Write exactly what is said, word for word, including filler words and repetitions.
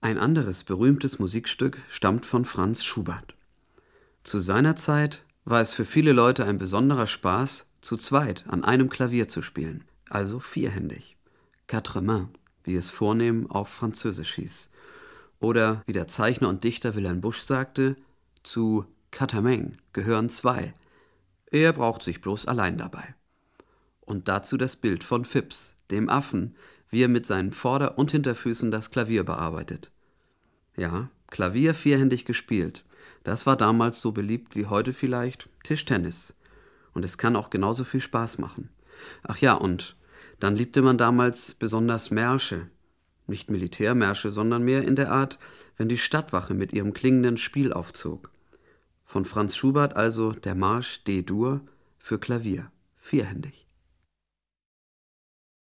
Ein anderes berühmtes Musikstück stammt von Franz Schubert. Zu seiner Zeit war es für viele Leute ein besonderer Spaß, zu zweit an einem Klavier zu spielen, also vierhändig. Quatre mains, wie es vornehm auf Französisch hieß. Oder, wie der Zeichner und Dichter Wilhelm Busch sagte, zu quatre mains gehören zwei. Er braucht sich bloß allein dabei. Und dazu das Bild von Fips, dem Affen, wie er mit seinen Vorder- und Hinterfüßen das Klavier bearbeitet. Ja, Klavier vierhändig gespielt, das war damals so beliebt wie heute vielleicht Tischtennis. Und es kann auch genauso viel Spaß machen. Ach ja, und dann liebte man damals besonders Märsche. Nicht Militärmärsche, sondern mehr in der Art, wenn die Stadtwache mit ihrem klingenden Spiel aufzog. Von Franz Schubert also der Marsch D-Dur für Klavier, vierhändig.